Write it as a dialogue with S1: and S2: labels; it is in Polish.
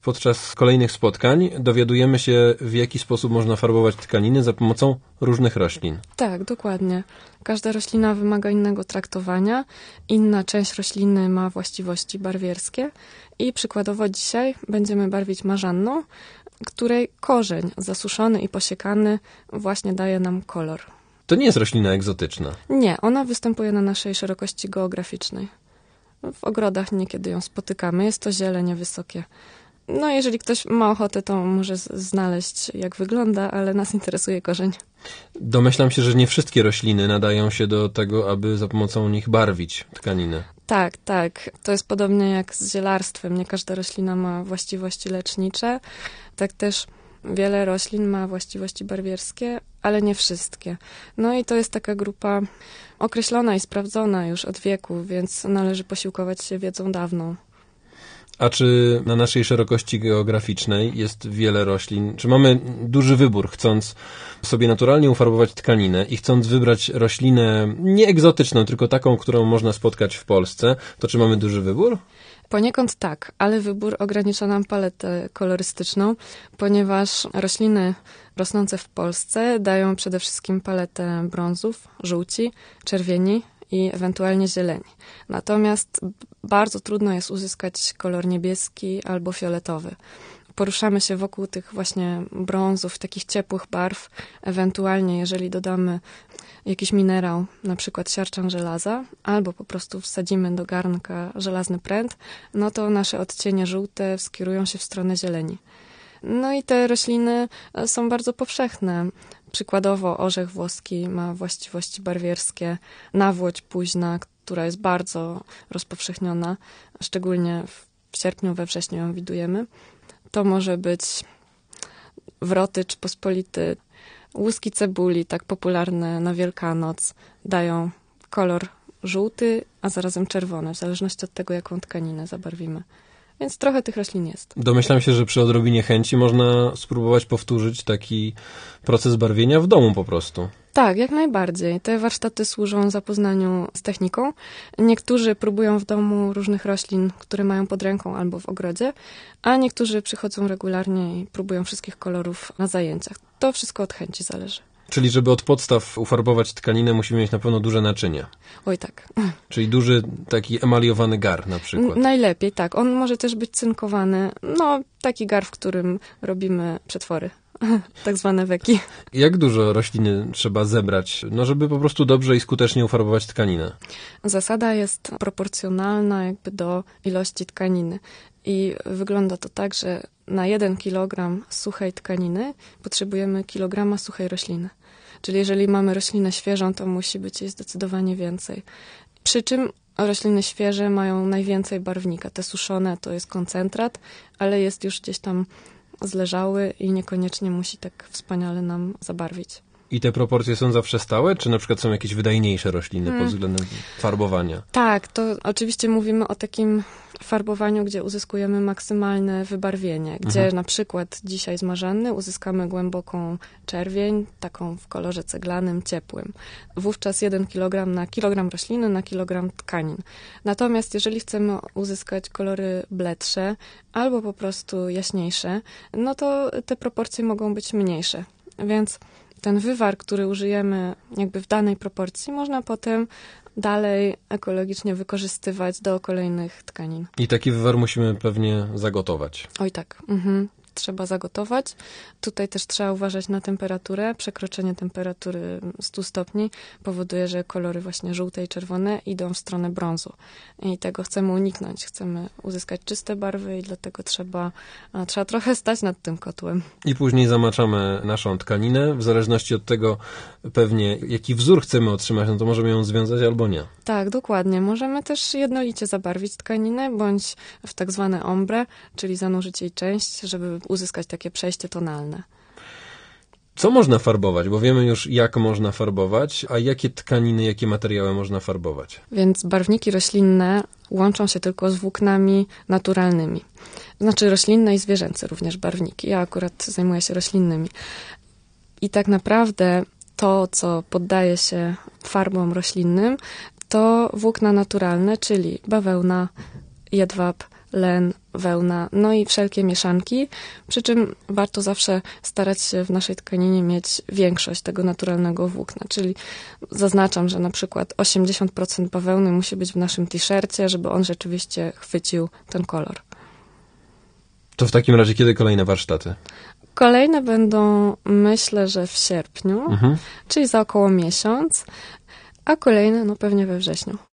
S1: podczas kolejnych spotkań dowiadujemy się, w jaki sposób można farbować tkaniny za pomocą różnych roślin.
S2: Tak, dokładnie. Każda roślina wymaga innego traktowania. Inna część rośliny ma właściwości barwierskie i przykładowo dzisiaj będziemy barwić marzanną, której korzeń zasuszony i posiekany właśnie daje nam kolor.
S1: To nie jest roślina egzotyczna.
S2: Nie, ona występuje na naszej szerokości geograficznej. W ogrodach niekiedy ją spotykamy. Jest to zielenie wysokie. No, jeżeli ktoś ma ochotę, to może znaleźć, jak wygląda, ale nas interesuje korzeń.
S1: Domyślam się, że nie wszystkie rośliny nadają się do tego, aby za pomocą nich barwić tkaniny.
S2: Tak, tak. To jest podobnie jak z zielarstwem. Nie każda roślina ma właściwości lecznicze. Tak też wiele roślin ma właściwości barwierskie, ale nie wszystkie. No i to jest taka grupa określona i sprawdzona już od wieku, więc należy posiłkować się wiedzą dawną.
S1: A czy na naszej szerokości geograficznej jest wiele roślin? Czy mamy duży wybór, chcąc sobie naturalnie ufarbować tkaninę i chcąc wybrać roślinę nie egzotyczną, tylko taką, którą można spotkać w Polsce, to czy mamy duży wybór?
S2: Poniekąd tak, ale wybór ogranicza nam paletę kolorystyczną, ponieważ rośliny rosnące w Polsce dają przede wszystkim paletę brązów, żółci, czerwieni i ewentualnie zieleni. Natomiast bardzo trudno jest uzyskać kolor niebieski albo fioletowy. Poruszamy się wokół tych właśnie brązów, takich ciepłych barw. Ewentualnie, jeżeli dodamy jakiś minerał, na przykład siarczan żelaza, albo po prostu wsadzimy do garnka żelazny pręt, no to nasze odcienie żółte skierują się w stronę zieleni. No i te rośliny są bardzo powszechne. Przykładowo orzech włoski ma właściwości barwierskie, nawłoć późna, która jest bardzo rozpowszechniona, szczególnie w sierpniu, we wrześniu ją widujemy. To może być wrotycz pospolity, łuski cebuli, tak popularne na Wielkanoc, dają kolor żółty, a zarazem czerwony, w zależności od tego, jaką tkaninę zabarwimy. Więc trochę tych roślin jest.
S1: Domyślam się, że przy odrobinie chęci można spróbować powtórzyć taki proces barwienia w domu po prostu.
S2: Tak, jak najbardziej. Te warsztaty służą zapoznaniu z techniką. Niektórzy próbują w domu różnych roślin, które mają pod ręką albo w ogrodzie, a niektórzy przychodzą regularnie i próbują wszystkich kolorów na zajęciach. To wszystko od chęci zależy.
S1: Czyli żeby od podstaw ufarbować tkaninę, musimy mieć na pewno duże naczynie.
S2: Oj, tak.
S1: Czyli duży taki emaliowany gar na przykład.
S2: Najlepiej, tak. On może też być cynkowany. No, taki gar, w którym robimy przetwory. Tak zwane weki.
S1: Jak dużo rośliny trzeba zebrać, żeby po prostu dobrze i skutecznie ufarbować tkaninę?
S2: Zasada jest proporcjonalna jakby do ilości tkaniny. I wygląda to tak, że na 1 kilogram suchej tkaniny potrzebujemy kilograma suchej rośliny. Czyli jeżeli mamy roślinę świeżą, to musi być jej zdecydowanie więcej. Przy czym rośliny świeże mają najwięcej barwnika. Te suszone to jest koncentrat, ale jest już gdzieś tam zleżały i niekoniecznie musi tak wspaniale nam zabarwić.
S1: I te proporcje są zawsze stałe? Czy na przykład są jakieś wydajniejsze rośliny pod względem farbowania?
S2: Tak, to oczywiście mówimy o takim farbowaniu, gdzie uzyskujemy maksymalne wybarwienie, gdzie na przykład dzisiaj z marzanny uzyskamy głęboką czerwień, taką w kolorze ceglanym, ciepłym. Wówczas 1 kg na kilogram rośliny na kilogram tkanin. Natomiast jeżeli chcemy uzyskać kolory bledsze albo po prostu jaśniejsze, no to te proporcje mogą być mniejsze. Więc ten wywar, który użyjemy jakby w danej proporcji, można potem dalej ekologicznie wykorzystywać do kolejnych tkanin.
S1: I taki wywar musimy pewnie zagotować.
S2: Oj tak, trzeba zagotować. Tutaj też trzeba uważać na temperaturę. Przekroczenie temperatury 100 stopni powoduje, że kolory właśnie żółte i czerwone idą w stronę brązu. I tego chcemy uniknąć. Chcemy uzyskać czyste barwy i dlatego trzeba trochę stać nad tym kotłem.
S1: I później zamaczamy naszą tkaninę. W zależności od tego pewnie, jaki wzór chcemy otrzymać, to możemy ją związać albo nie.
S2: Tak, dokładnie. Możemy też jednolicie zabarwić tkaninę, bądź w tak zwane ombre, czyli zanurzyć jej część, żeby uzyskać takie przejście tonalne.
S1: Co można farbować? Bo wiemy już, jak można farbować, a jakie tkaniny, jakie materiały można farbować?
S2: Więc barwniki roślinne łączą się tylko z włóknami naturalnymi. Znaczy roślinne i zwierzęce również barwniki. Ja akurat zajmuję się roślinnymi. I tak naprawdę to, co poddaje się farbom roślinnym, to włókna naturalne, czyli bawełna, jedwab, len, wełna, no i wszelkie mieszanki, przy czym warto zawsze starać się w naszej tkaninie mieć większość tego naturalnego włókna, czyli zaznaczam, że na przykład 80% bawełny musi być w naszym t-shircie, żeby on rzeczywiście chwycił ten kolor.
S1: To w takim razie kiedy kolejne warsztaty?
S2: Kolejne będą, myślę, że w sierpniu, czyli za około miesiąc, a kolejne pewnie we wrześniu.